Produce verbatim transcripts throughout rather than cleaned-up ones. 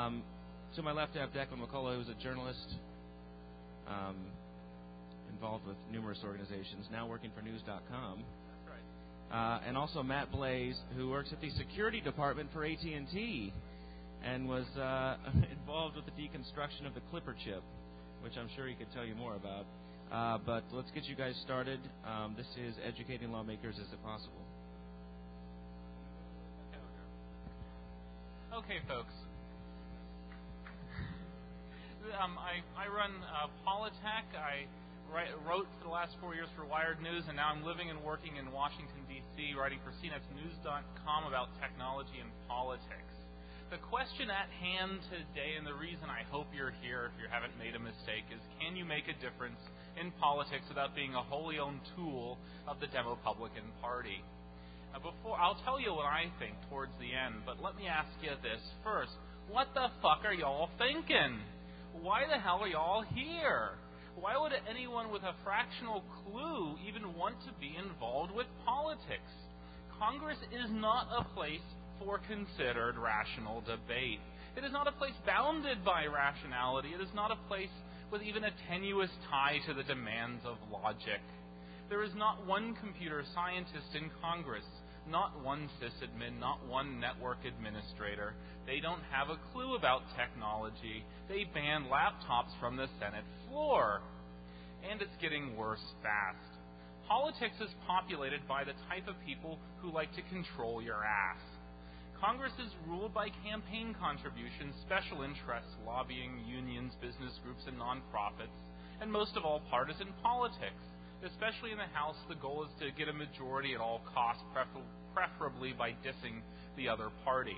Um, to my left, I have Declan McCullough, who's a journalist um, involved with numerous organizations, now working for news dot com. That's right. Uh, and also Matt Blaze, who works at the security department for A T and T and was uh, involved with the deconstruction of the Clipper chip, which I'm sure he could tell you more about. Uh, but let's get you guys started. Um, this is Educating Lawmakers Is It Possible? Okay, folks. Um, I, I run uh, Politech. I write, wrote for the last four years for Wired News, and now I'm living and working in Washington, D C, writing for C NET's news dot com about technology and politics. The question at hand today, and the reason I hope you're here if you haven't made a mistake, is can you make a difference in politics without being a wholly owned tool of the Demo-Publican Party? Now before, I'll tell you what I think towards the end, but let me ask you this first. What the fuck are y'all thinking? Why the hell are y'all here? Why would anyone with a fractional clue even want to be involved with politics? Congress is not a place for considered rational debate. It is not a place bounded by rationality. It is not a place with even a tenuous tie to the demands of logic. There is not one computer scientist in Congress, not one sysadmin, not one network administrator. They don't have a clue about technology. They banned laptops from the Senate floor. And it's getting worse fast. Politics is populated by the type of people who like to control your ass. Congress is ruled by campaign contributions, special interests, lobbying, unions, business groups, and nonprofits, and most of all, partisan politics. Especially in the House, the goal is to get a majority at all costs, prefer- preferably by dissing the other party.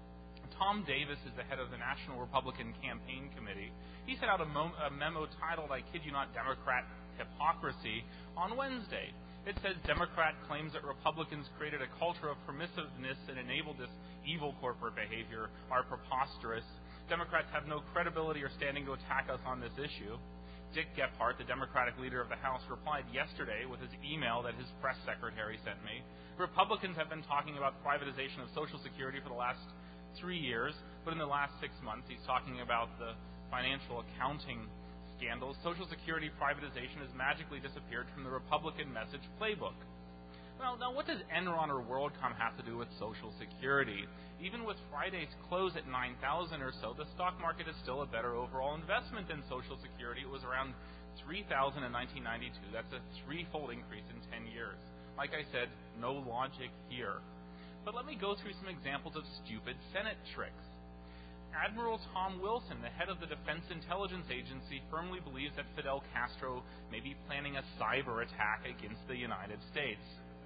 Tom Davis is the head of the National Republican Campaign Committee. He sent out a, mo- a memo titled, I kid you not, Democrat Hypocrisy, on Wednesday. It says Democrat claims that Republicans created a culture of permissiveness and enabled this evil corporate behavior are preposterous. Democrats have no credibility or standing to attack us on this issue. Dick Gephardt, the Democratic leader of the House, replied yesterday with his email that his press secretary sent me. Republicans have been talking about privatization of Social Security for the last three years, but in the last six months he's talking about the financial accounting scandals. Social Security privatization has magically disappeared from the Republican message playbook. Well, now what does Enron or WorldCom have to do with Social Security? Even with Friday's close at nine thousand or so, the stock market is still a better overall investment than Social Security. It was around three thousand in nineteen ninety-two. That's a threefold increase in ten years. Like I said, no logic here. But let me go through some examples of stupid Senate tricks. Admiral Tom Wilson, the head of the Defense Intelligence Agency, firmly believes that Fidel Castro may be planning a cyber attack against the United States.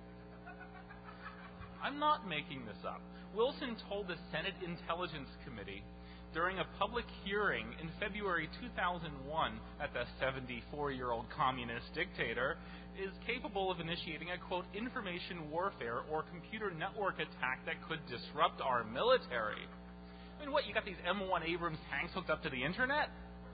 I'm not making this up. Wilson told the Senate Intelligence Committee during a public hearing in February two thousand one that the seventy-four-year-old communist dictator is capable of initiating a, quote, information warfare or computer network attack that could disrupt our military. I mean, what, you got these M one Abrams tanks hooked up to the internet?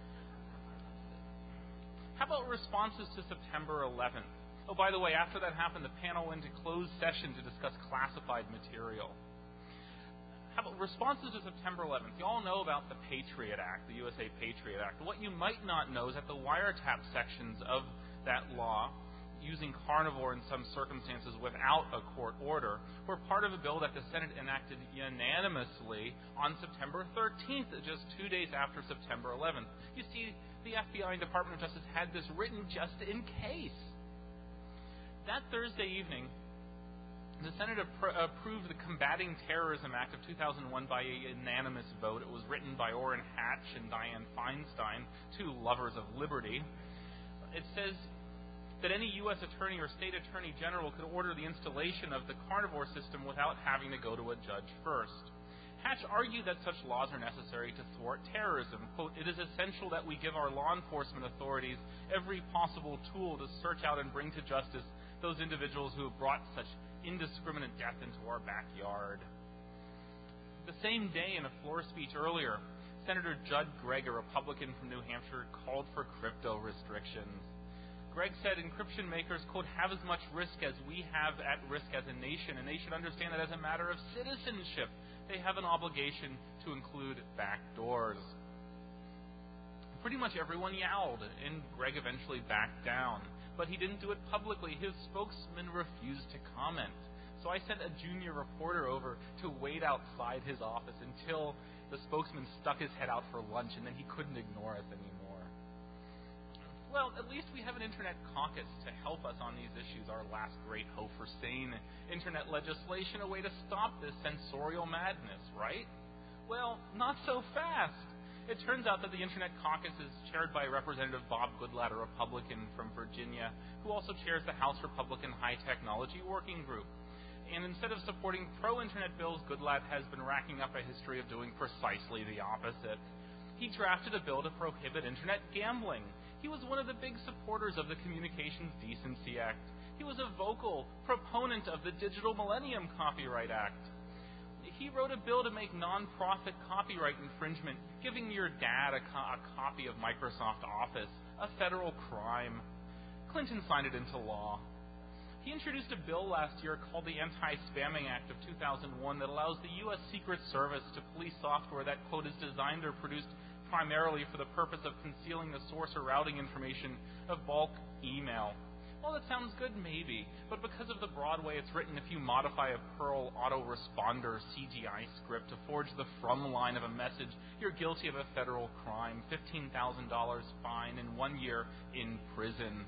How about responses to September eleventh? Oh, by the way, after that happened, the panel went into closed session to discuss classified material. How about responses to September eleventh? You all know about the Patriot Act, the U S A Patriot Act. What you might not know is that the wiretap sections of that law, using carnivore in some circumstances without a court order, were part of a bill that the Senate enacted unanimously on September thirteenth, just two days after September eleventh. You see, the F B I and Department of Justice had this written just in case. That Thursday evening, the Senate appro- approved the Combating Terrorism Act of two thousand one by a unanimous vote. It was written by Orrin Hatch and Dianne Feinstein, two lovers of liberty. It says that any U S attorney or state attorney general could order the installation of the carnivore system without having to go to a judge first. Hatch argued that such laws are necessary to thwart terrorism. Quote, it is essential that we give our law enforcement authorities every possible tool to search out and bring to justice those individuals who have brought such indiscriminate death into our backyard. The same day, in a floor speech earlier, Senator Judd Gregg, a Republican from New Hampshire, called for crypto restrictions. Gregg said encryption makers, quote, have as much risk as we have at risk as a nation, and they should understand that as a matter of citizenship, they have an obligation to include back doors. Pretty much everyone yelled, and Greg eventually backed down. But he didn't do it publicly. His spokesman refused to comment. So I sent a junior reporter over to wait outside his office until the spokesman stuck his head out for lunch, and then he couldn't ignore us anymore. Well, at least we have an Internet caucus to help us on these issues, our last great hope for sane Internet legislation, a way to stop this censorial madness, right? Well, not so fast. It turns out that the Internet caucus is chaired by Representative Bob Goodlatte, a Republican from Virginia, who also chairs the House Republican High Technology Working Group. And instead of supporting pro-Internet bills, Goodlatte has been racking up a history of doing precisely the opposite. He drafted a bill to prohibit Internet gambling. He was one of the big supporters of the Communications Decency Act. He was a vocal proponent of the Digital Millennium Copyright Act. He wrote a bill to make non-profit copyright infringement, giving your dad a, co- a copy of Microsoft Office, a federal crime. Clinton signed it into law. He introduced a bill last year called the Anti-Spamming Act of two thousand one that allows the U S Secret Service to police software that, quote, is designed or produced primarily for the purpose of concealing the source or routing information of bulk email. Well, that sounds good, maybe, but because of the broad way it's written, if you modify a Perl autoresponder C G I script to forge the from line of a message, you're guilty of a federal crime, fifteen thousand dollars fine, and one year in prison.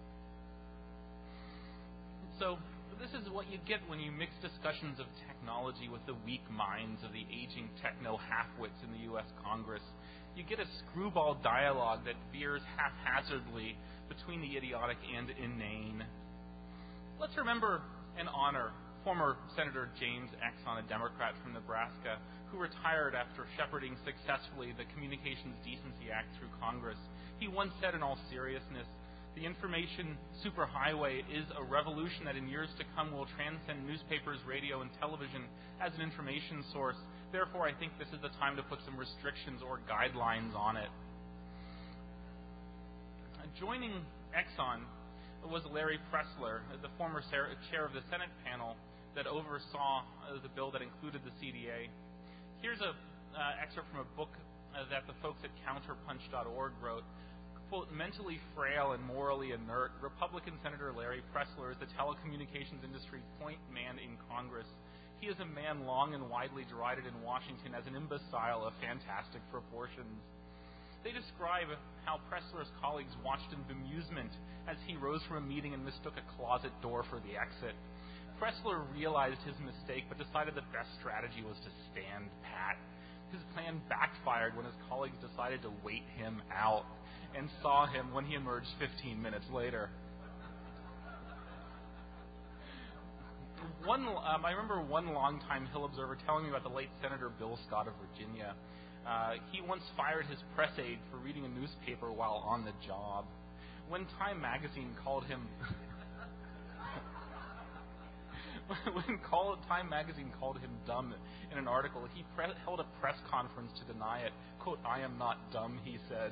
So, this is what you get when you mix discussions of technology with the weak minds of the aging techno halfwits in the U S Congress. You get a screwball dialogue that veers haphazardly between the idiotic and inane. Let's remember and honor former Senator James Exon, a Democrat from Nebraska, who retired after shepherding successfully the Communications Decency Act through Congress. He once said in all seriousness, "The information superhighway is a revolution that in years to come will transcend newspapers, radio, and television as an information source. Therefore, I think this is the time to put some restrictions or guidelines on it." Joining Exxon was Larry Pressler, the former chair of the Senate panel that oversaw the bill that included the C D A. Here's an uh, excerpt from a book uh, that the folks at counterpunch dot org wrote. Quote, "Mentally frail and morally inert, Republican Senator Larry Pressler is the telecommunications industry point man in Congress. He is a man long and widely derided in Washington as an imbecile of fantastic proportions." They describe how Pressler's colleagues watched in bemusement as he rose from a meeting and mistook a closet door for the exit. Pressler realized his mistake but decided the best strategy was to stand pat. His plan backfired when his colleagues decided to wait him out and saw him when he emerged fifteen minutes later. One, um, I remember one longtime Hill observer telling me about the late Senator Bill Scott of Virginia. Uh, he once fired his press aide for reading a newspaper while on the job. When Time magazine called him, when call, Time magazine called him dumb in an article, he pre- held a press conference to deny it. Quote, "I am not dumb," he said.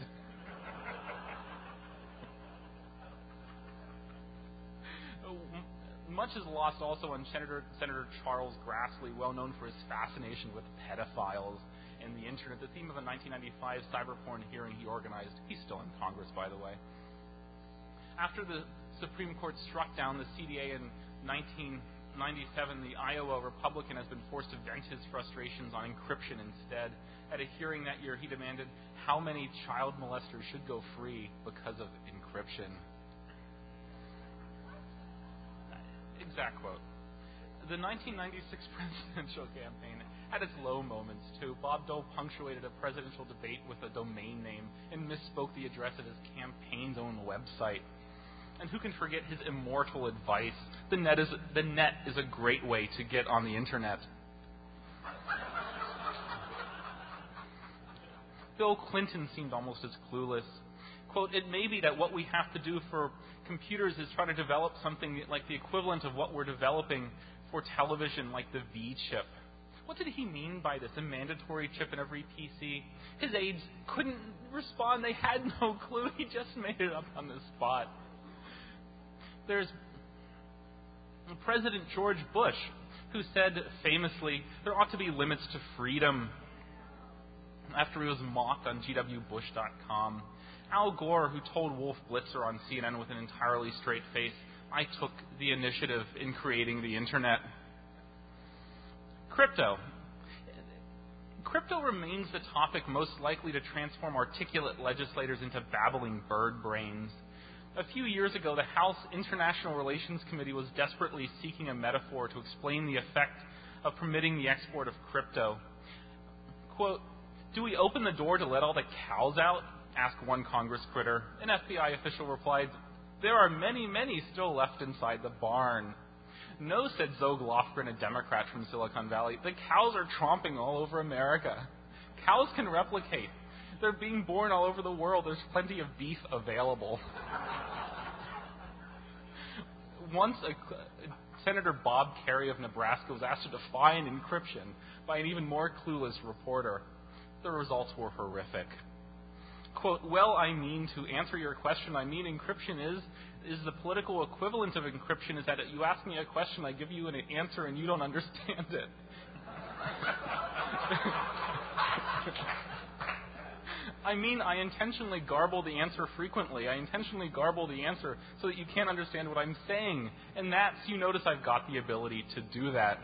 Much is lost also on Senator, Senator Charles Grassley, well known for his fascination with pedophiles and the Internet, the theme of a nineteen ninety-five cyber porn hearing he organized. He's still in Congress, by the way. After the Supreme Court struck down the C D A in nineteen ninety-seven, the Iowa Republican has been forced to vent his frustrations on encryption instead. At a hearing that year, he demanded how many child molesters should go free because of encryption. Exact quote. The nineteen ninety-six presidential campaign had its low moments, too. Bob Dole punctuated a presidential debate with a domain name and misspoke the address of his campaign's own website. And who can forget his immortal advice? The net is, the net is a great way to get on the Internet. Bill Clinton seemed almost as clueless. Quote, "It may be that what we have to do for computers is try to develop something like the equivalent of what we're developing for television, like the V chip." What did he mean by this? A mandatory chip in every P C? His aides couldn't respond. They had no clue. He just made it up on the spot. There's President George Bush, who said famously, "There ought to be limits to freedom." after he was mocked on G W Bush dot com. Al Gore, who told Wolf Blitzer on C N N with an entirely straight face, "I took the initiative in creating the Internet." Crypto. Crypto remains the topic most likely to transform articulate legislators into babbling bird brains. A few years ago, the House International Relations Committee was desperately seeking a metaphor to explain the effect of permitting the export of crypto. Quote, "Do we open the door to let all the cows out?" asked one Congress critter. An F B I official replied, "There are many, many still left inside the barn." "No," said Zog Lofgren, a Democrat from Silicon Valley. "The cows are tromping all over America. Cows can replicate. They're being born all over the world. There's plenty of beef available." Once, a, Senator Bob Kerrey of Nebraska was asked to define encryption by an even more clueless reporter. The results were horrific. Quote, "Well, I mean, to answer your question, I mean encryption is is the political equivalent of encryption is that you ask me a question, I give you an answer, and you don't understand it." "I mean, I intentionally garble the answer frequently. I intentionally garble the answer so that you can't understand what I'm saying. And that's, you notice I've got the ability to do that."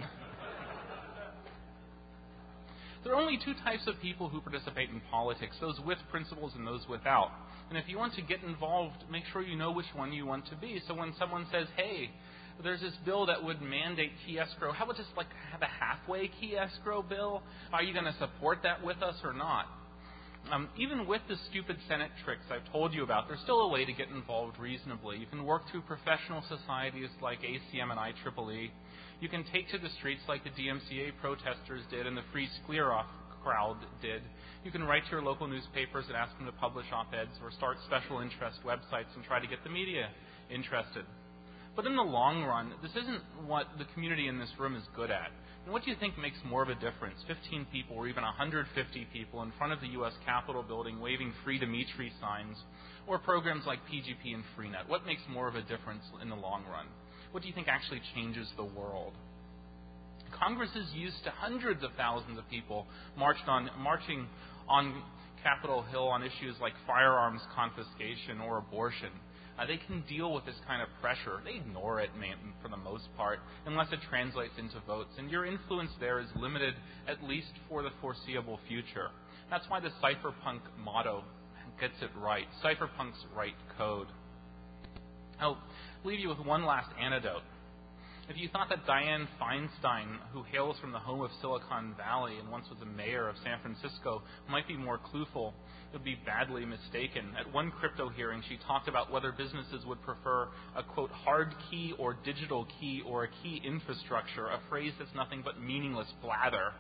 There are only two types of people who participate in politics, those with principles and those without. And if you want to get involved, make sure you know which one you want to be. So when someone says, "Hey, there's this bill that would mandate key escrow, how about just like have a halfway key escrow bill? Are you going to support that with us or not?" Um, even with the stupid Senate tricks I've told you about, there's still a way to get involved reasonably. You can work through professional societies like A C M and I triple E. You can take to the streets like the D M C A protesters did and the Free Skleroff crowd did. You can write to your local newspapers and ask them to publish op-eds or start special interest websites and try to get the media interested. But in the long run, this isn't what the community in this room is good at. And what do you think makes more of a difference? fifteen people or even one hundred fifty people in front of the U S Capitol building waving Free Dimitri signs, or programs like P G P and Freenet? What makes more of a difference in the long run? What do you think actually changes the world? Congress is used to hundreds of thousands of people marched on, marching on Capitol Hill on issues like firearms confiscation or abortion. Uh, they can deal with this kind of pressure. They ignore it for the most part, unless it translates into votes. And your influence there is limited, at least for the foreseeable future. That's why the cypherpunk motto gets it right. Cypherpunks write code. I'll leave you with one last anecdote. If you thought that Dianne Feinstein, who hails from the home of Silicon Valley and once was a mayor of San Francisco, might be more clueful, it would be badly mistaken. At one crypto hearing, she talked about whether businesses would prefer a, quote, hard key or digital key or a key infrastructure, a phrase that's nothing but meaningless blather.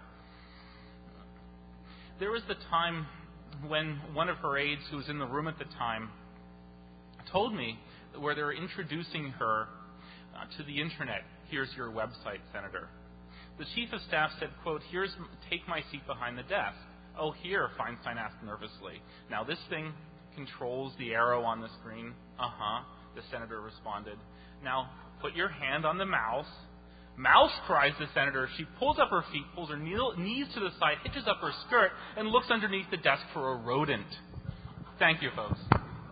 There was the time when one of her aides, who was in the room at the time, told me where they were introducing her uh, to the Internet. "Here's your website, Senator." The chief of staff said, quote, "Here's, take my seat behind the desk." "Oh, here," Feinstein asked nervously. "Now this thing controls the arrow on the screen." "Uh-huh," the senator responded. "Now put your hand on the mouse." "Mouse," cries the senator. She pulls up her feet, pulls her knees to the side, hitches up her skirt, and looks underneath the desk for a rodent. Thank you, folks.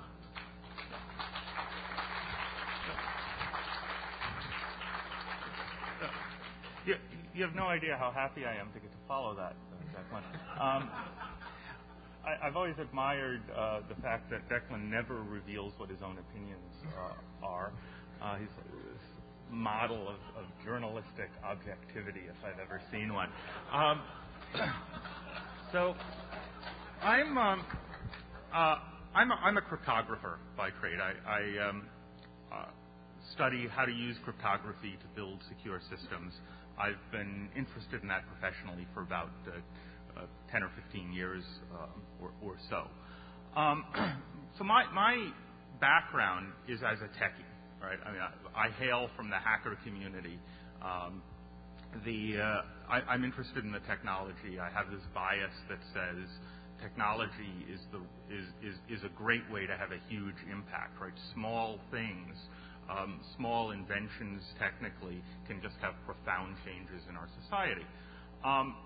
You, you have no idea how happy I am to get to follow that, Declan. Um, I, I've always admired uh, the fact that Declan never reveals what his own opinions uh, are. Uh, he's a model of, of journalistic objectivity, if I've ever seen one. Um, so, I'm um, uh, I'm, a, I'm a cryptographer by trade. I, I um, uh, study how to use cryptography to build secure systems. I've been interested in that professionally for about uh, uh, ten or fifteen years uh, or, or so. Um, so my, my background is as a techie, right? I mean, I, I hail from the hacker community. Um, the uh, I, I'm interested in the technology. I have this bias that says technology is the is, is is a great way to have a huge impact, right? Small things. Um, small inventions technically can just have profound changes in our society. Um,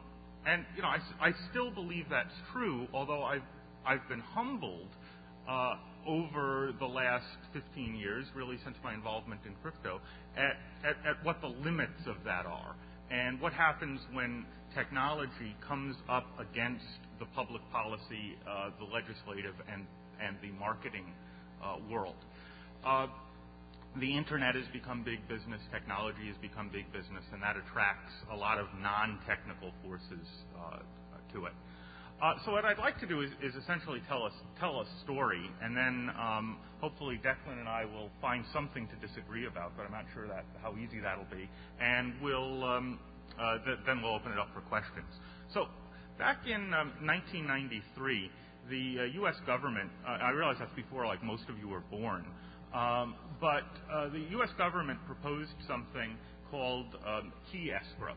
and you know, I, I still believe that's true, although I've, I've been humbled uh, over the last fifteen years, really since my involvement in crypto, at, at, at what the limits of that are, and what happens when technology comes up against the public policy, uh, the legislative, and, and the marketing uh, world. Uh, the internet has become big business, technology has become big business, and that attracts a lot of non-technical forces uh, to it. Uh, so what I'd like to do is, is essentially tell us tell a story, and then um, hopefully Declan and I will find something to disagree about, but I'm not sure that how easy that'll be, and we'll um, uh, th- then we'll open it up for questions. So back in um, nineteen ninety-three, the uh, U S government, uh, I realize that's before like most of you were born, um, but uh, the U S government proposed something called um, key escrow,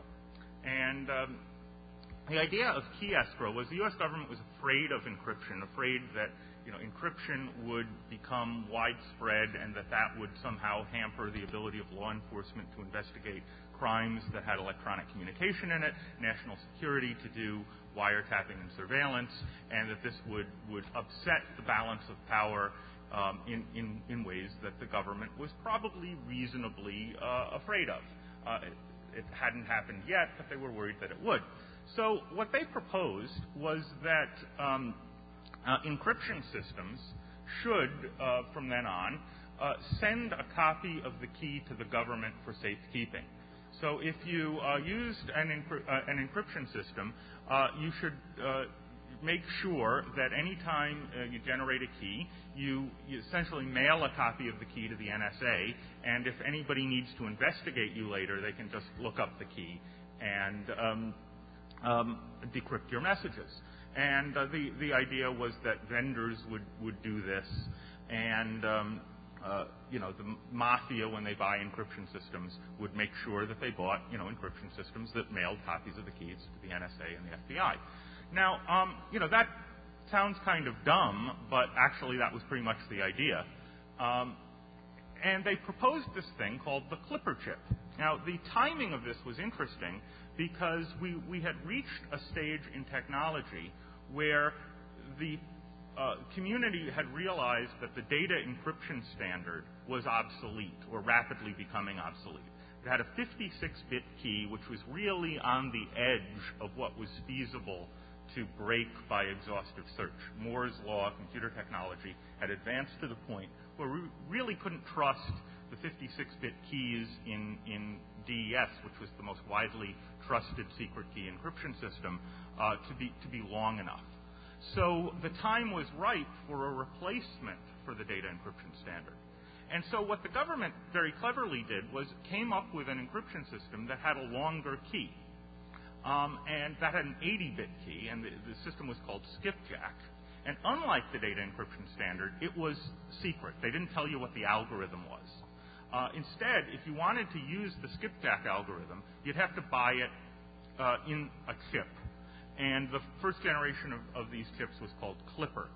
and um, the idea of key escrow was the U S government was afraid of encryption, afraid that you know encryption would become widespread and that that would somehow hamper the ability of law enforcement to investigate crimes that had electronic communication in it, national security to do wiretapping and surveillance, and that this would, would upset the balance of power um, in, in, in ways that the government was probably reasonably uh, afraid of. Uh, it, it hadn't happened yet, but they were worried that it would. So what they proposed was that um, uh, encryption systems should, uh, from then on, uh, send a copy of the key to the government for safekeeping. So if you uh, used an, encry- uh, an encryption system, uh, you should uh, make sure that any time uh, you generate a key, you, you essentially mail a copy of the key to the N S A, and if anybody needs to investigate you later, they can just look up the key and um, um, decrypt your messages. And uh, the, the idea was that vendors would, would do this, and um, Uh, you know, the mafia, when they buy encryption systems, would make sure that they bought, you know, encryption systems that mailed copies of the keys to the N S A and the F B I. Now, um, you know, that sounds kind of dumb, but actually that was pretty much the idea. Um, and they proposed this thing called the Clipper chip. Now, the timing of this was interesting because we, we had reached a stage in technology where the Uh, community had realized that the data encryption standard was obsolete or rapidly becoming obsolete. It had a fifty-six bit key, which was really on the edge of what was feasible to break by exhaustive search. Moore's law, computer technology, had advanced to the point where we really couldn't trust the fifty-six bit keys in, in D E S, which was the most widely trusted secret key encryption system, uh, to be to be long enough. So the time was ripe for a replacement for the data encryption standard. And so what the government very cleverly did was came up with an encryption system that had a longer key. Um, and that had an eighty bit key, and the, the system was called Skipjack. And unlike the data encryption standard, it was secret. They didn't tell you what the algorithm was. Uh, instead, if you wanted to use the Skipjack algorithm, you'd have to buy it uh, in a chip. And the first generation of, of these chips was called Clipper,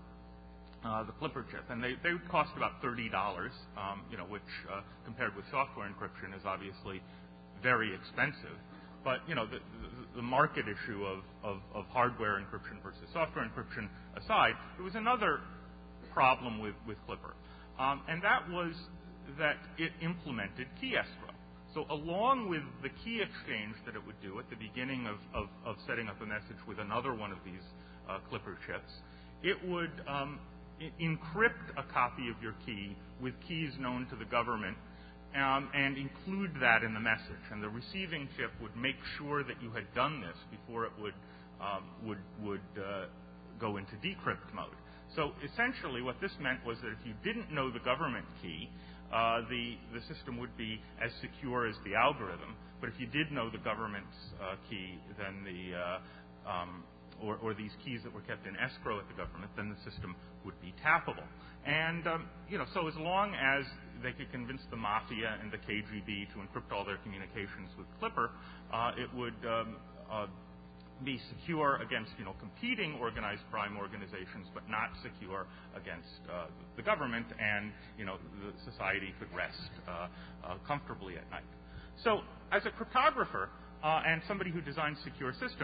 uh, the Clipper chip. And they, they would cost about thirty dollars, um, you know, which uh, compared with software encryption is obviously very expensive. But, you know, the, the, the market issue of, of, of hardware encryption versus software encryption aside, there was another problem with, with Clipper. Um, and that was that it implemented key escrow. So along with the key exchange that it would do at the beginning of, of, of setting up a message with another one of these uh, Clipper chips, it would um, I- encrypt a copy of your key with keys known to the government um, and include that in the message. And the receiving chip would make sure that you had done this before it would, um, would, would uh, go into decrypt mode. So essentially what this meant was that if you didn't know the government key, Uh, the, the system would be as secure as the algorithm. But if you did know the government's uh, key, then the, uh, um, or, or these keys that were kept in escrow at the government, then the system would be tappable. And, um, you know, so as long as they could convince the mafia and the K G B to encrypt all their communications with Clipper, uh, it would um, uh, be secure against, you know, competing organized crime organizations, but not secure against uh, the government, and, you know, the society could rest uh, uh, comfortably at night. So, as a cryptographer uh, and somebody who designs secure systems,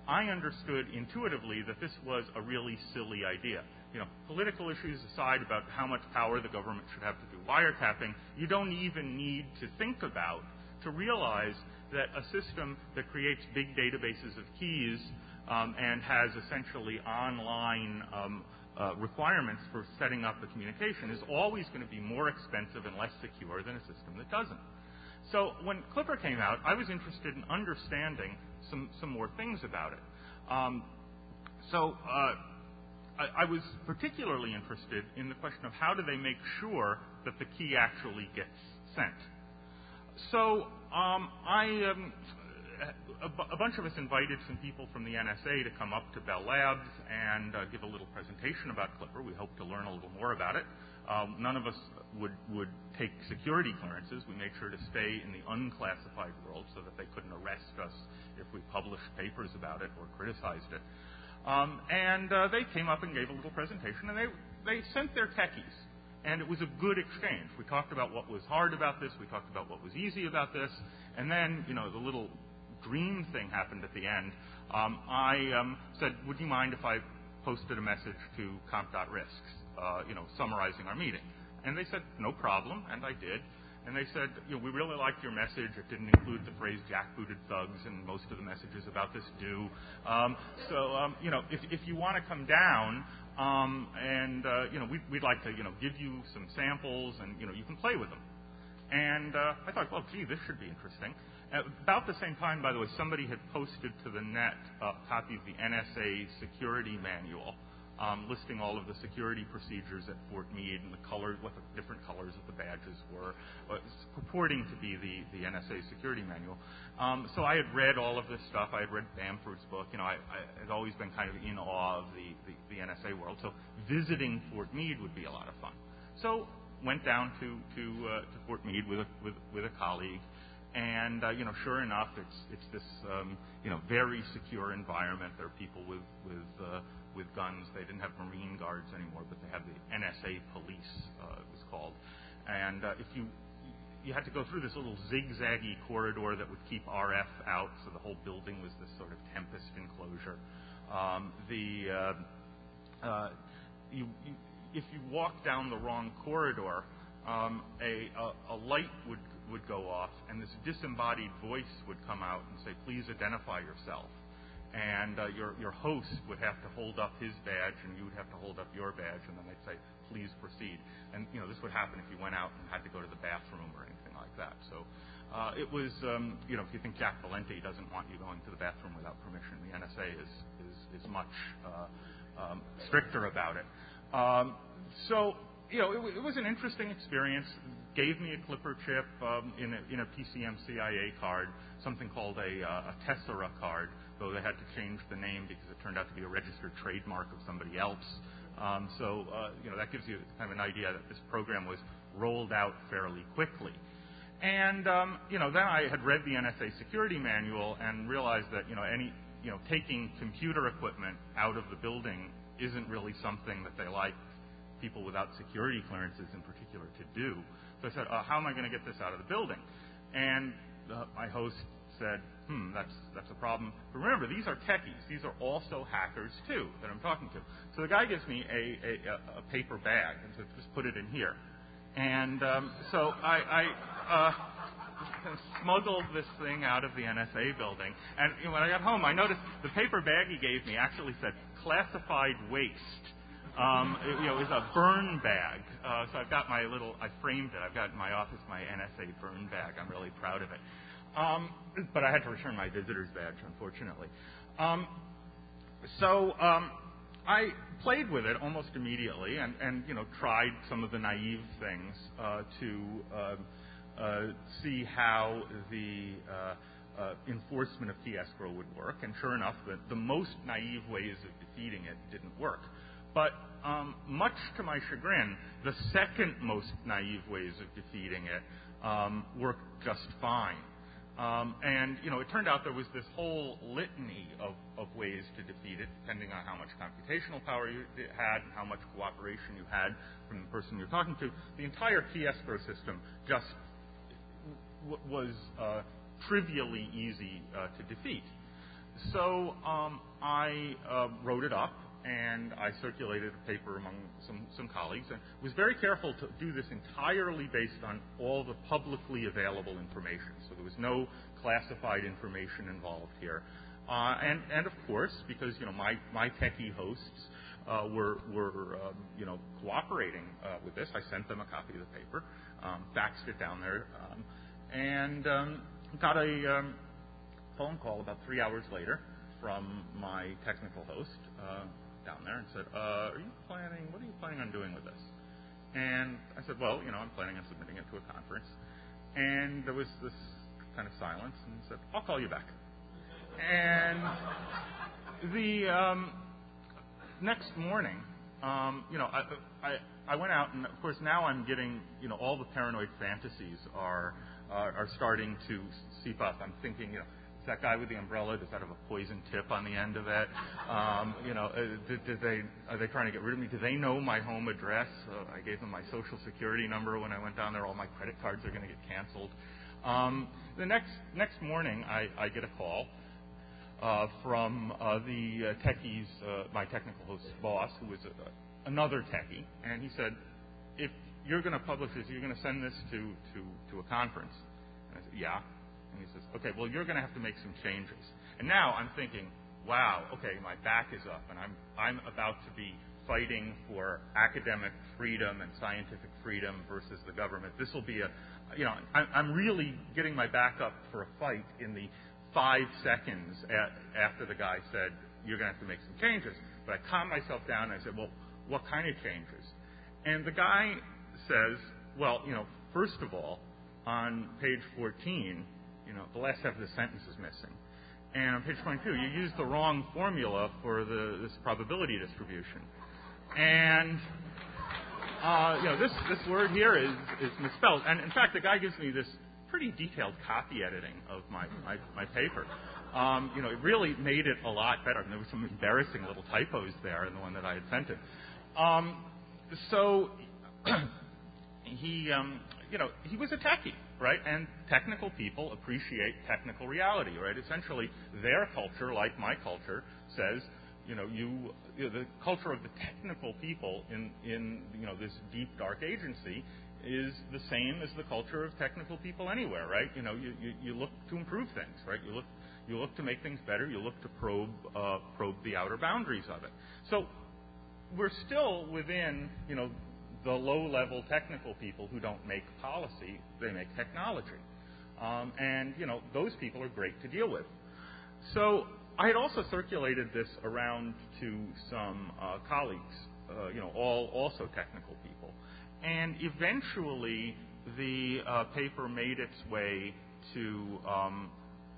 I understood intuitively that this was a really silly idea. You know, political issues aside about how much power the government should have to do wiretapping, you don't even need to think about to realize that a system that creates big databases of keys um, and has essentially online um, uh, requirements for setting up the communication is always going to be more expensive and less secure than a system that doesn't. So when Clipper came out, I was interested in understanding some, some more things about it. Um, so uh, I, I was particularly interested in the question of how do they make sure that the key actually gets sent. So um, I, um, a, bu- a bunch of us invited some people from the N S A to come up to Bell Labs and uh, give a little presentation about Clipper. We hope to learn a little more about it. Um, none of us would, would take security clearances. We made sure to stay in the unclassified world so that they couldn't arrest us if we published papers about it or criticized it. Um, and uh, they came up and gave a little presentation, and they, they sent their techies. And it was a good exchange. We talked about what was hard about this. We talked about what was easy about this. And then, you know, the little dream thing happened at the end. Um, I um, said, would you mind if I posted a message to comp dot risks, uh, you know, summarizing our meeting? And they said, no problem, and I did. And they said, you know, we really liked your message. It didn't include the phrase jackbooted thugs, and most of the messages about this do. Um, so, um, you know, if, if you want to come down, um, and, uh, you know, we'd, we'd like to, you know, give you some samples, and, you know, you can play with them. And uh, I thought, well, gee, this should be interesting. At about the same time, by the way, somebody had posted to the net a copy of the N S A security manual, Um, listing all of the security procedures at Fort Meade and the color, what the different colors of the badges were, uh, purporting to be the, the N S A security manual. Um, so I had read all of this stuff. I had read Bamford's book. You know, I, I had always been kind of in awe of the, the, the N S A world. So visiting Fort Meade would be a lot of fun. So went down to to, uh, to Fort Meade with a, with, with a colleague. And, uh, you know, sure enough, it's it's this, um, you know, very secure environment. There are people with, with uh, with guns. They didn't have Marine Guards anymore, but they had the N S A police, uh, it was called. And uh, if you you had to go through this little zigzaggy corridor that would keep R F out, so the whole building was this sort of tempest enclosure. Um, the uh, uh, you, you, if you walk down the wrong corridor, um, a, a, a light would would go off, and this disembodied voice would come out and say, "Please identify yourself." And uh, your your host would have to hold up his badge, and you would have to hold up your badge, and then they'd say, "Please proceed." And you know this would happen if you went out and had to go to the bathroom or anything like that. So uh, it was, um, you know, if you think Jack Valenti doesn't want you going to the bathroom without permission, the N S A is is is much uh, um, stricter about it. Um, so you know, it, it was an interesting experience. Gave me a Clipper chip um, in, a, in a P C M C I A card, something called a, uh, a Tessera card, though they had to change the name because it turned out to be a registered trademark of somebody else. Um, so, uh, you know, that gives you kind of an idea that this program was rolled out fairly quickly. And, um, you know, then I had read the N S A security manual and realized that, you know, any, you know, taking computer equipment out of the building isn't really something that they like people without security clearances in particular to do. So I said, uh, how am I going to get this out of the building? And uh, my host said, hmm, that's that's a problem. But remember, these are techies. These are also hackers, too, that I'm talking to. So the guy gives me a, a, a paper bag and says, just put it in here. And um, so I, I uh, smuggled this thing out of the N S A building. And you know, when I got home, I noticed the paper bag he gave me actually said classified waste. Um, it, you know, is a burn bag. Uh, so I've got my little, I framed it. I've got in my office my N S A burn bag. I'm really proud of it. Um, but I had to return my visitor's badge, unfortunately. Um, so um, I played with it almost immediately and, and, you know, tried some of the naive things uh, to uh, uh, see how the uh, uh, enforcement of key escrow would work. And sure enough, the, the most naive ways of defeating it didn't work. But um, much to my chagrin, the second most naive ways of defeating it um, worked just fine. Um, and, you know, it turned out there was this whole litany of, of ways to defeat it, depending on how much computational power you had and how much cooperation you had from the person you're talking to. The entire key escrow system just w- was uh, trivially easy uh, to defeat. so um, I uh, wrote it up, and I circulated a paper among some, some colleagues, and was very careful to do this entirely based on all the publicly available information. So there was no classified information involved here. Uh, and, and of course, because you know my, my techie hosts uh, were, were um, you know cooperating uh, with this, I sent them a copy of the paper, um, faxed it down there, um, and um, got a um, phone call about three hours later from my technical host uh, down there and said, uh, "Are you planning? What are you planning on doing with this?" And I said, "Well, you know, I'm planning on submitting it to a conference." And there was this kind of silence, and he said, "I'll call you back." And the um, next morning, um, you know, I, I I went out, and of course now I'm getting, you know, all the paranoid fantasies are are, are starting to seep up. I'm thinking, you know, is that guy with the umbrella, does that have a poison tip on the end of it? Um, you know, uh, did, did they are they trying to get rid of me? Do they know my home address? Uh, I gave them my social security number when I went down there. All my credit cards are going to get canceled. Um, the next next morning, I, I get a call. Uh, from uh, the uh, techies, uh, my technical host's boss, who was a, another techie, and he said, "If you're going to publish this, you're going to send this to, to, to a conference." And I said, "Yeah." And he says, "Okay, well, you're going to have to make some changes." And now I'm thinking, wow, okay, my back is up, and I'm I'm about to be fighting for academic freedom and scientific freedom versus the government. This will be a, you know, I, I'm really getting my back up for a fight in the five seconds at, after the guy said, "You're going to have to make some changes." But I calmed myself down and I said, "Well, what kind of changes?" And the guy says, "Well, you know, first of all, on page fourteen, you know, the last half of the sentence is missing. And on page twenty-two, you used the wrong formula for the, this probability distribution. And, uh, you know, this, this word here is, is misspelled." And in fact, the guy gives me this pretty detailed copy editing of my, my, my paper. Um, you know, it really made it a lot better. And there were some embarrassing little typos there in the one that I had sent him. Um, so he, um, you know, he was a techie, right? And technical people appreciate technical reality, right? Essentially, their culture, like my culture, says, you know, you, you know, the culture of the technical people in, in, you know, this deep, dark agency is the same as the culture of technical people anywhere, right? You know, you, you, you look to improve things, right? You look you look to make things better. You look to probe uh, probe the outer boundaries of it. So we're still within, you know, the low-level technical people who don't make policy; they make technology, um, and you know those people are great to deal with. So I had also circulated this around to some uh, colleagues, uh, you know, all also technical people. And eventually, the uh, paper made its way to um,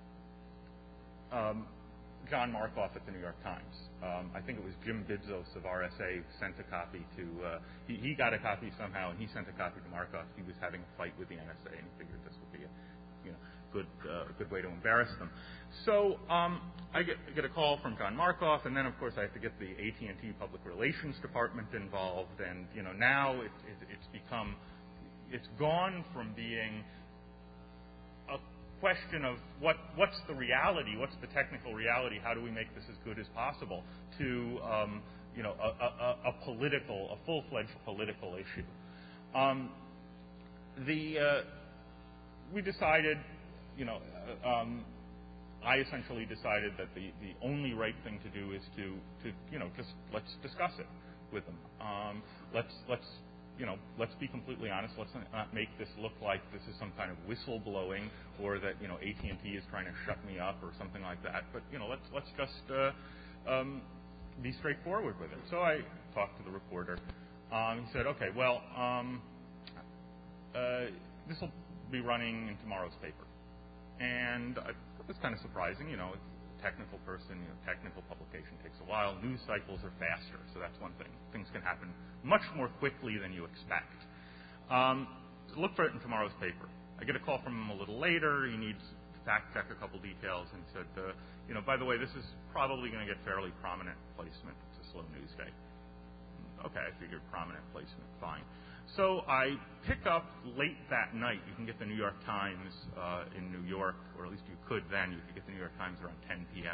um, John Markoff at the New York Times. Um, I think it was Jim Bidzos of R S A sent a copy to. Uh, he, he got a copy somehow, and he sent a copy to Markoff. He was having a fight with the N S A, and he figured this would be a, you know, good uh, good way to embarrass them. So um, I get, get a call from John Markoff, and then of course I have to get the A T and T Public Relations Department involved, and you know now it, it, it's become, it's gone from being a question of what what's the reality, what's the technical reality, how do we make this as good as possible, to um, you know a, a, a political, a full-fledged political issue. Um, the uh, we decided, you know. Uh, um, I essentially decided that the, the only right thing to do is to, to you know just let's discuss it with them. Um, let's let's you know let's be completely honest. Let's not make this look like this is some kind of whistleblowing or that you know A T and T is trying to shut me up or something like that. But you know let's let's just uh, um, be straightforward with it. So I talked to the reporter. Um, he said, "Okay, well, um, uh, this will be running in tomorrow's paper," and I, it was kind of surprising, you know, it's a technical person, you know, technical publication takes a while. News cycles are faster, so that's one thing. Things can happen much more quickly than you expect. Um, so look for it in tomorrow's paper. I get a call from him a little later. He needs to fact check a couple details and said, uh, you know, by the way, this is probably going to get fairly prominent placement. It's a slow news day. Okay, I figured prominent placement, fine. So I pick up late that night. You can get the New York Times uh, in New York, or at least you could then. You could get the New York Times around ten p.m.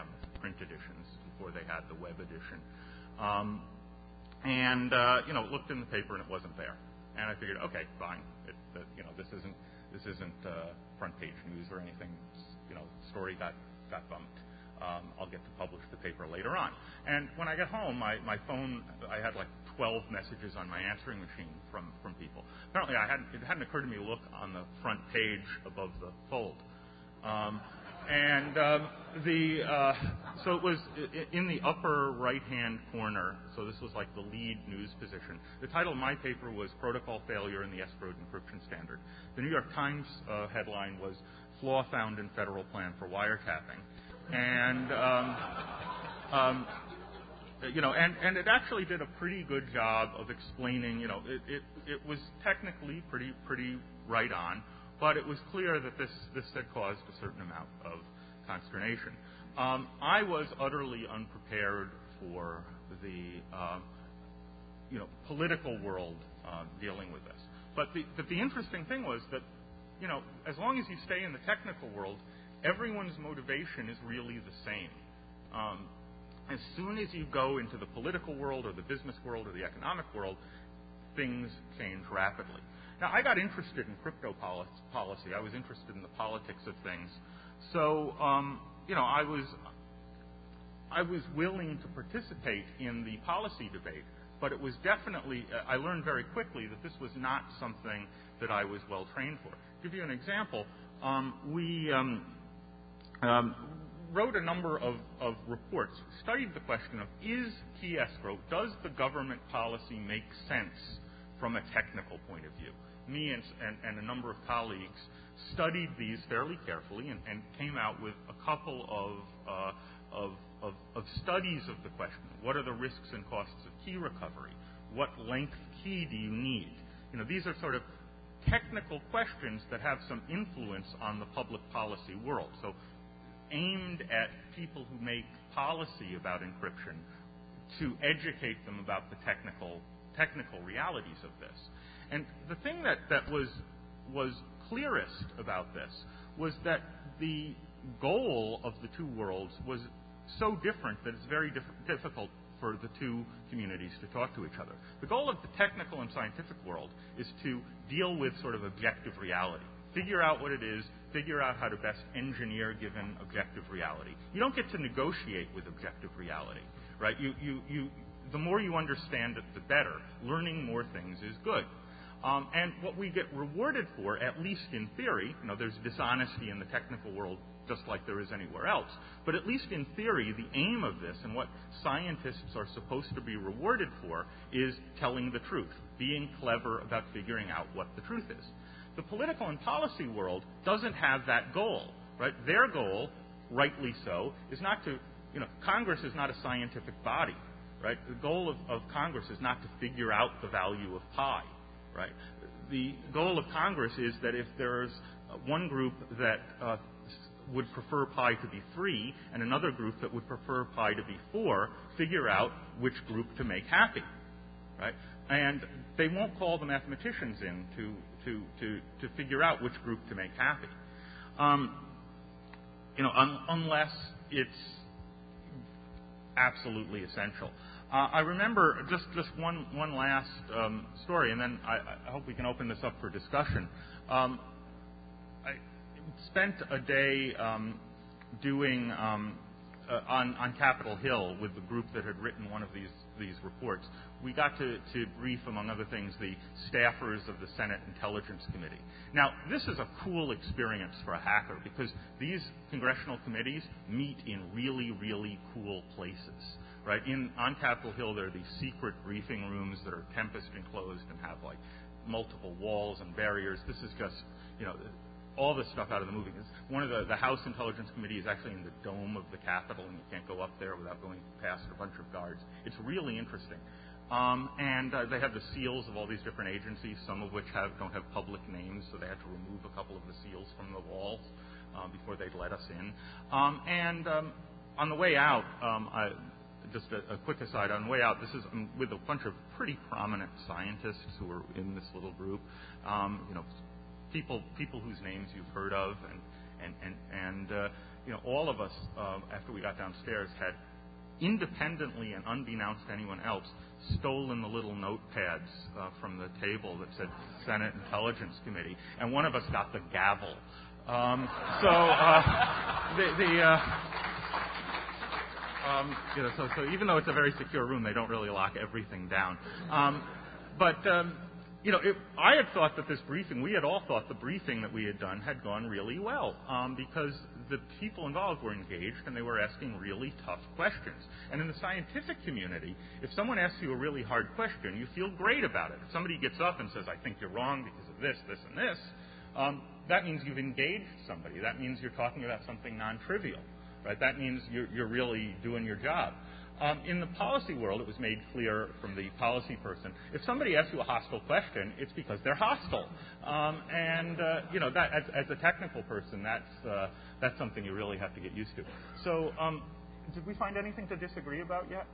print editions before they had the web edition. Um, and uh, you know, looked in the paper and it wasn't there. And I figured, okay, fine. It, uh, you know, this isn't this isn't uh, front page news or anything. You know, story got got bumped. Um, I'll get to publish the paper later on. And when I got home, my, my phone, I had like twelve messages on my answering machine from, from people. Apparently, I hadn't, it hadn't occurred to me to look on the front page above the fold. Um, and um, the uh, so it was in the upper right-hand corner. So this was like the lead news position. The title of my paper was "Protocol Failure in the Escrowed Encryption Standard." The New York Times uh, headline was "Flaw Found in Federal Plan for Wiretapping." And um, um, you know, and, and it actually did a pretty good job of explaining. You know, it, it, it was technically pretty pretty right on, but it was clear that this this had caused a certain amount of consternation. Um, I was utterly unprepared for the uh, you know political world uh, dealing with this. But the but the interesting thing was that you know as long as you stay in the technical world, everyone's motivation is really the same. Um, as soon as you go into the political world or the business world or the economic world, things change rapidly. Now, I got interested in crypto policy. I was interested in the politics of things. So, um, you know, I was I was willing to participate in the policy debate, but it was definitely, uh, I learned very quickly that this was not something that I was well trained for. To give you an example, um, we um, Um, wrote a number of, of reports, studied the question of, is key escrow, does the government policy make sense from a technical point of view? Me and, and, and a number of colleagues studied these fairly carefully and, and came out with a couple of, uh, of, of, of studies of the question. What are the risks and costs of key recovery? What length key do you need? You know, these are sort of technical questions that have some influence on the public policy world. So aimed at people who make policy about encryption to educate them about the technical technical realities of this. And the thing that, that was was clearest about this was that the goal of the two worlds was so different that it's very diff- difficult for the two communities to talk to each other. The goal of the technical and scientific world is to deal with sort of objective reality. Figure out what it is, figure out how to best engineer given objective reality. You don't get to negotiate with objective reality, right? You, you, you, the more you understand it, the better. Learning more things is good. Um, and what we get rewarded for, at least in theory, you know, there's dishonesty in the technical world just like there is anywhere else, but at least in theory, the aim of this and what scientists are supposed to be rewarded for is telling the truth, being clever about figuring out what the truth is. The political and policy world doesn't have that goal, right? Their goal, rightly so, is not to, you know, Congress is not a scientific body, right? The goal of, of Congress is not to figure out the value of pi, right? The goal of Congress is that if there's one group that uh, would prefer pi to be three and another group that would prefer pi to be four, figure out which group to make happy, right? And they won't call the mathematicians in to to to, to figure out which group to make happy, um, you know, un- unless it's absolutely essential. Uh, I remember just just one one last um, story, and then I, I hope we can open this up for discussion. Um, I spent a day um, doing um, uh, on on Capitol Hill with the group that had written one of these these reports. We got to, to brief, among other things, the staffers of the Senate Intelligence Committee. Now, this is a cool experience for a hacker because these congressional committees meet in really, really cool places, right? In on Capitol Hill, there are these secret briefing rooms that are tempest enclosed and have like multiple walls and barriers. This is just, you know, all this stuff out of the movie. It's one of the, the House Intelligence Committee is actually in the dome of the Capitol, and you can't go up there without going past a bunch of guards. It's really interesting. Um, and uh, they have the seals of all these different agencies, some of which have, don't have public names, so they had to remove a couple of the seals from the walls uh, before they'd let us in. Um, and um, on the way out, um, I, just a, a quick aside, on the way out, this is um, with a bunch of pretty prominent scientists who are in this little group, um, you know, people people whose names you've heard of, and and and, and uh, you know, all of us, uh, after we got downstairs, had independently and unbeknownst to anyone else, stolen the little notepads uh, from the table that said Senate Intelligence Committee, and one of us got the gavel. Um, so uh, the, the uh, um, you know, so, so even though it's a very secure room, they don't really lock everything down. Um, but um, you know, it, I had thought that this briefing, we had all thought the briefing that we had done had gone really well um, because the people involved were engaged and they were asking really tough questions. And in the scientific community, if someone asks you a really hard question, you feel great about it. If somebody gets up and says, I think you're wrong because of this, this, and this, um, that means you've engaged somebody. That means you're talking about something non-trivial, right? That means you're, you're really doing your job. Um, in the policy world, it was made clear from the policy person, if somebody asks you a hostile question, it's because they're hostile. Um, and, uh, you know, that, as, as a technical person, that's, uh, that's something you really have to get used to. So um, did we find anything to disagree about yet?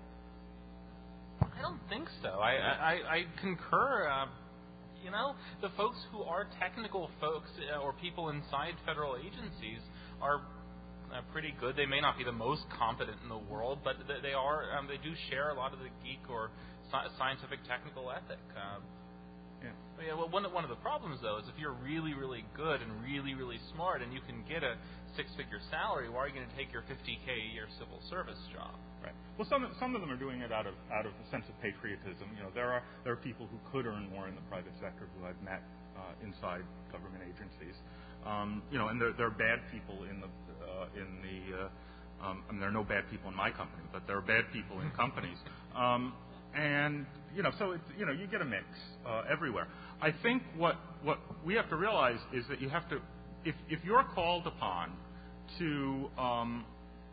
I don't think so. I, I, I concur. Uh, you know, the folks who are technical folks uh, or people inside federal agencies are Uh, pretty good. They may not be the most competent in the world, but they are. Um, they do share a lot of the geek or sci- scientific technical ethic. Um, yeah. But yeah. Well, one of, one of the problems though is if you're really, really good and really, really smart, and you can get a six-figure salary, why are you going to take your fifty K a year civil service job? Right. Well, some some of them are doing it out of out of a sense of patriotism. You know, there are there are people who could earn more in the private sector who I've met uh, inside government agencies. Um, you know, and there, there are bad people in the uh, in the. Uh, um, I mean, there are no bad people in my company, but there are bad people in companies. Um, and you know, so it's, you know, you get a mix uh, everywhere. I think what what we have to realize is that you have to, if if you're called upon to um,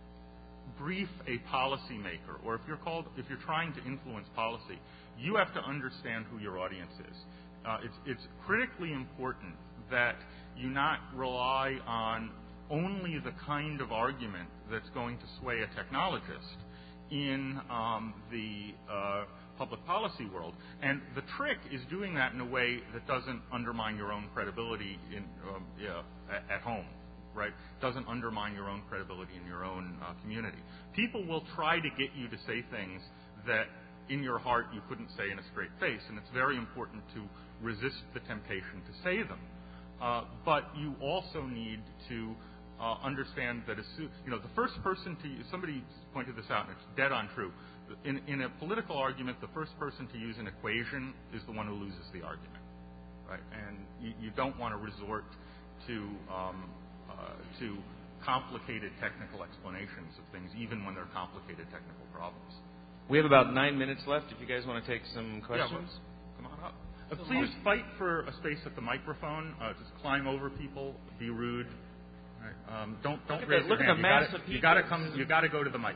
brief a policymaker, or if you're called, if you're trying to influence policy, you have to understand who your audience is. Uh, it's it's critically important that you not rely on only the kind of argument that's going to sway a technologist in um, the uh, public policy world. And the trick is doing that in a way that doesn't undermine your own credibility in, um, yeah, at, at home, right? Doesn't undermine your own credibility in your own uh, community. People will try to get you to say things that in your heart you couldn't say in a straight face, and it's very important to resist the temptation to say them. Uh, but you also need to uh, understand that, assume, you know, the first person to use, somebody pointed this out, and it's dead on true. In, in a political argument, the first person to use an equation is the one who loses the argument, right? And you, you don't want to resort to um, uh, to complicated technical explanations of things, even when they're complicated technical problems. We have about nine minutes left. If you guys want to take some questions, yeah, come on up. Uh, please fight for a space at the microphone. Uh, just climb over people. Be rude. Right. Um, don't don't look raise at the, your look hand. at the mass of people. You got to come. You got to go to the mic.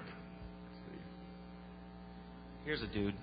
Here's a dude.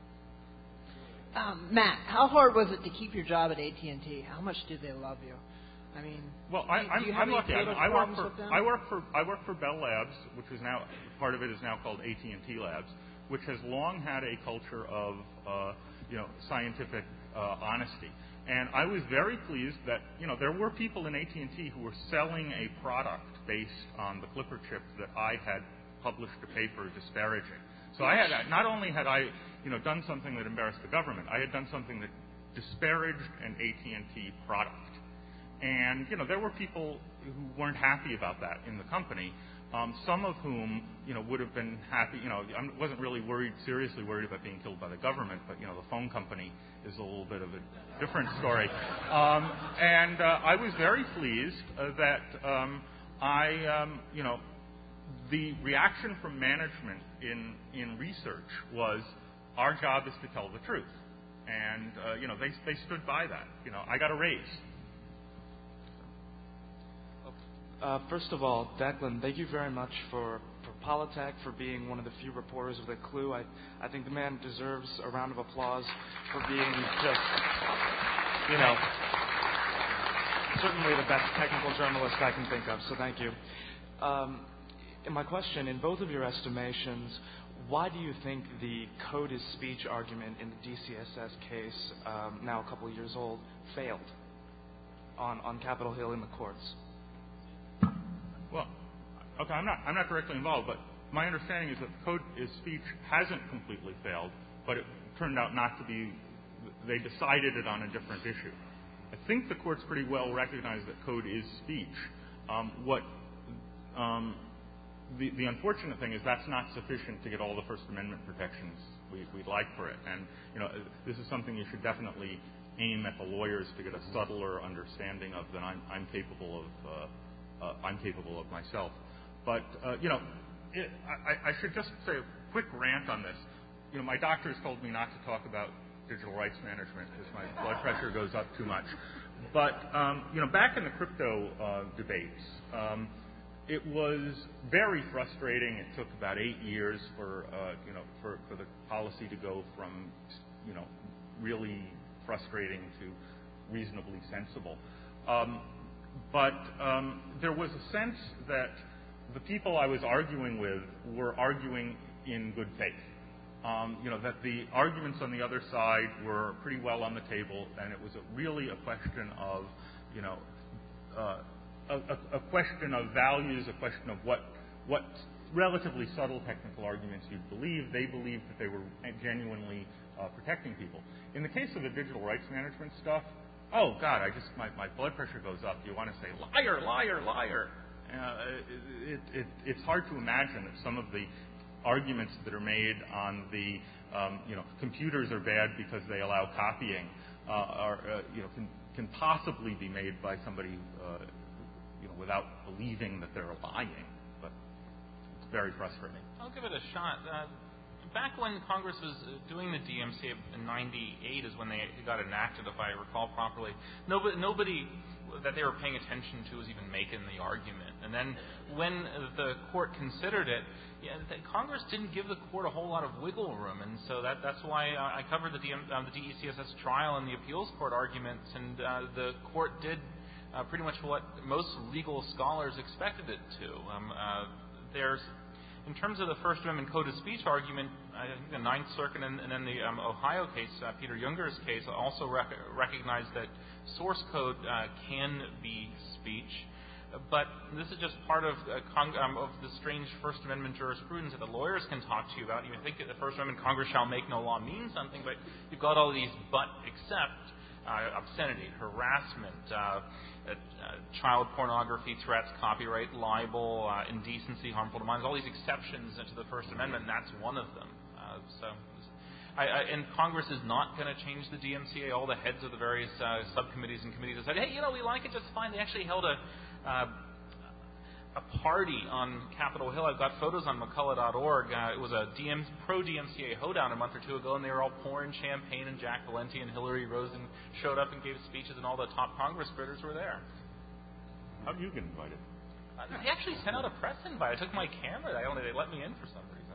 Um, Matt, how hard was it to keep your job at A T and T? How much did they love you? I mean, well, I, do I'm, you have I'm any lucky. I, political I work problems for with them? I work for I work for Bell Labs, which is now part of it is now called A T and T Labs, which has long had a culture of uh, you know scientific uh, honesty. And I was very pleased that you know there were people in A T and T who were selling a product based on the Clipper chip that I had published a paper disparaging. So I had not only had I you know done something that embarrassed the government, I had done something that disparaged an A T and T product. And you know there were people who weren't happy about that in the company. Um, some of whom, you know, would have been happy. You know, I wasn't really worried, seriously worried about being killed by the government, but you know, the phone company is a little bit of a different story. Um, and uh, I was very pleased uh, that um, I, um, you know, the reaction from management in in research was, our job is to tell the truth, and uh, you know, they they stood by that. You know, I got a raise. Uh, first of all, Declan, thank you very much for, for Polytech, for being one of the few reporters with a clue. I, I think the man deserves a round of applause for being just, you know, certainly the best technical journalist I can think of, so thank you. Um, in my question, in both of your estimations, why do you think the code is speech argument in the D C S S case, um, now a couple of years old, failed on, on Capitol Hill in the courts? Well, Okay, I'm not I'm not directly involved, but my understanding is that code is speech hasn't completely failed, but it turned out not to be. They decided it on a different issue. I think the courts pretty well recognize that code is speech. Um, what um, the, the unfortunate thing is that's not sufficient to get all the First Amendment protections we, we'd like for it. And you know, this is something you should definitely aim at the lawyers to get a subtler understanding of than I'm, I'm capable of. Uh, uh, I'm capable of myself. But uh, you know, it, I, I should just say a quick rant on this. You know, my doctors told me not to talk about digital rights management because my blood pressure goes up too much. But um, you know, back in the crypto uh, debates, um, it was very frustrating. It took about eight years for uh, you know for, for the policy to go from you know really frustrating to reasonably sensible. Um, but um, there was a sense that the people I was arguing with were arguing in good faith. Um, you know, that the arguments on the other side were pretty well on the table, and it was a, really a question of, you know, uh, a, a, a question of values, a question of what what relatively subtle technical arguments you'd believe. They believed that they were genuinely uh, protecting people. In the case of the digital rights management stuff, oh God, I just my, my blood pressure goes up. You want to say liar, liar, liar. Uh, it, it, it's hard to imagine that some of the arguments that are made on the, um, you know, computers are bad because they allow copying, uh, are, uh, you know, can, can possibly be made by somebody, uh, you know, without believing that they're lying. But it's very frustrating. I'll give it a shot. Uh, back when Congress was doing the D M C A in ninety-eight is when they got enacted, if I recall properly. Nobody, nobody that they were paying attention to was even making the argument. And then when the court considered it, yeah, the, Congress didn't give the court a whole lot of wiggle room, and so that, that's why uh, I covered the, D M, uh, the D E C S S trial and the appeals court arguments, and uh, the court did uh, pretty much what most legal scholars expected it to. Um, uh, there's, in terms of the First Amendment code of speech argument, I think the Ninth Circuit and, and then the um, Ohio case, uh, Peter Junger's case, also rec- recognized that source code uh, can be speech. But this is just part of, uh, con- um, of the strange First Amendment jurisprudence that the lawyers can talk to you about. You think that the First Amendment, Congress shall make no law, means something, but you've got all these but except uh, obscenity, harassment, uh, uh, child pornography, threats, copyright, libel, uh, indecency, harmful to minors, all these exceptions to the First Amendment, and that's one of them. Uh, so, I, I, and Congress is not going to change the D M C A. All the heads of the various uh, subcommittees and committees have said, hey, you know, we like it just fine. They actually held a Uh, a party on Capitol Hill. I've got photos on McCullough dot org. Uh, it was a D M, pro-D M C A hoedown a month or two ago, and they were all pouring champagne, and Jack Valenti and Hillary Rosen showed up and gave speeches, and all the top Congress critters were there. How did you get invited? Uh, they actually sent out a press invite. I took my camera. They only they let me in for some reason.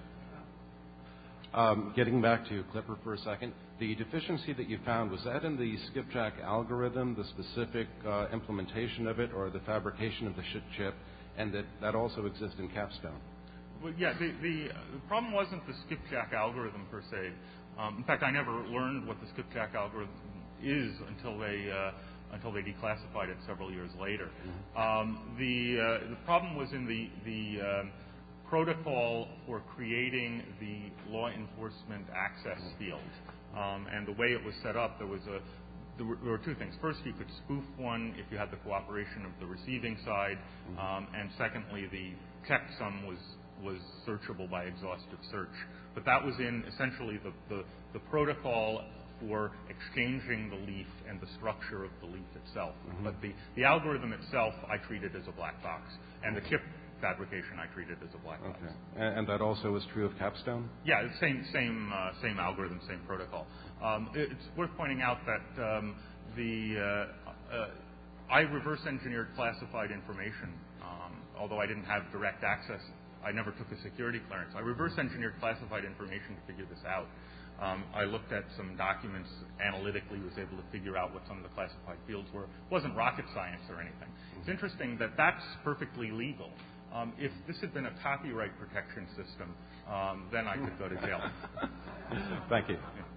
Um, getting back to Clipper for a second, the deficiency that you found, was that in the skipjack algorithm, the specific uh, implementation of it, or the fabrication of the chip, and that that also exists in Capstone? Well, yeah, the, the, uh, the problem wasn't the skipjack algorithm per se. Um, in fact, I never learned what the skipjack algorithm is until they uh, until they declassified it several years later. Mm-hmm. Um, the uh, the problem was in the the um, protocol for creating the law enforcement access field. Um, and the way it was set up, there was a there were, there were two things. First, you could spoof one if you had the cooperation of the receiving side, um, and secondly, the checksum was was searchable by exhaustive search. But that was in essentially the, the, the protocol for exchanging the leaf and the structure of the leaf itself. Mm-hmm. But the, the algorithm itself, I treated as a black box, and the chip fabrication I treated as a black box. Okay. And, and that also is true of Capstone? Yeah, same same uh, same algorithm, same protocol. Um, it, it's worth pointing out that um, the uh, uh, I reverse engineered classified information. Um, although I didn't have direct access, I never took a security clearance. I reverse engineered classified information to figure this out. Um, I looked at some documents analytically, was able to figure out what some of the classified fields were. It wasn't rocket science or anything. It's interesting that that's perfectly legal. Um, if this had been a copyright protection system, um, then I could go to jail. Thank you. Yeah.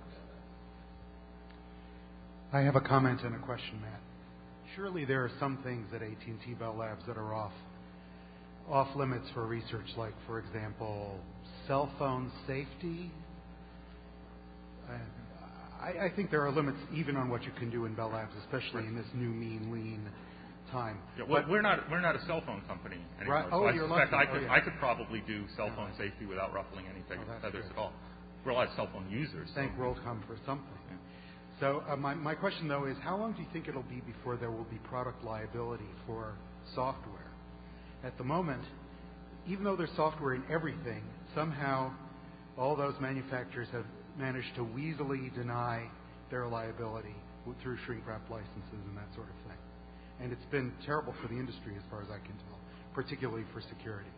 I have a comment and a question, Matt. Surely there are some things at A T and T Bell Labs that are off. off limits for research, like, for example, cell phone safety? I, I think there are limits even on what you can do in Bell Labs, especially in this new mean, lean time. Yeah, well, but we're not we're not a cell phone company anymore. Right. Oh, so I you're suspect lucky. I could oh, yeah. I could probably do cell phone safety without ruffling any Oh, feathers good. at all. We're a lot of cell phone users. Thank so. WorldCom for something. Yeah. So uh, my, my question, though, is how long do you think it'll be before there will be product liability for software? At the moment, even though there's software in everything, somehow all those manufacturers have managed to weaselly deny their liability through shrink-wrap licenses and that sort of thing. And it's been terrible for the industry as far as I can tell, particularly for security.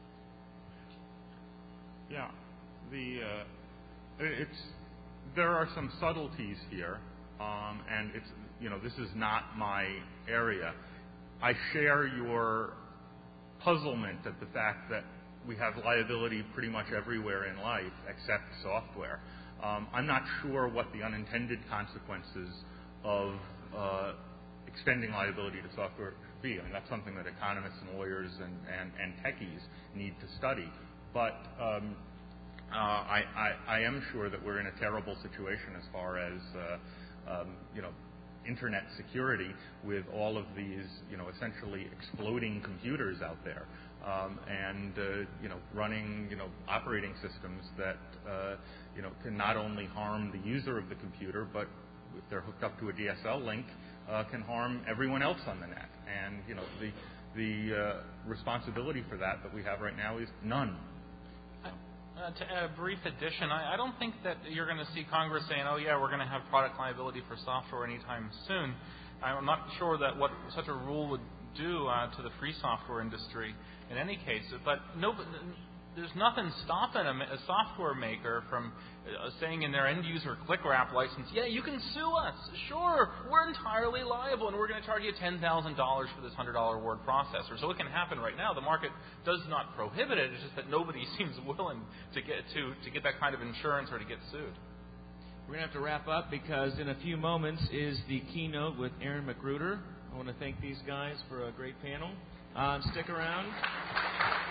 Yeah. The uh, it's there are some subtleties here, um, and it's you know this is not my area. I share your puzzlement at the fact that we have liability pretty much everywhere in life except software. Um, I'm not sure what the unintended consequences of uh, extending liability to software should be. I mean, that's something that economists and lawyers and, and, and techies need to study. But um, uh, I, I, I am sure that we're in a terrible situation as far as uh, um, you know internet security with all of these you know essentially exploding computers out there. Um, and uh, you know, running you know operating systems that uh, you know can not only harm the user of the computer, but if they're hooked up to a D S L link, uh, can harm everyone else on the net. And you know, the the uh, responsibility for that that we have right now is none. Uh, to add a brief addition, I, I don't think that you're going to see Congress saying, "Oh yeah, we're going to have product liability for software anytime soon." I'm not sure that what such a rule would do uh, to the free software industry in any case. But no, there's nothing stopping a, a software maker from uh, saying in their end user click wrap license, "Yeah, you can sue us. Sure, we're entirely liable, and we're going to charge you ten thousand dollars for this one hundred dollar word processor." So it can happen right now. The market does not prohibit it. It's just that nobody seems willing to get to to get that kind of insurance or to get sued. We're going to have to wrap up because in a few moments is the keynote with Aaron McGruder. I want to thank these guys for a great panel. Um, stick around.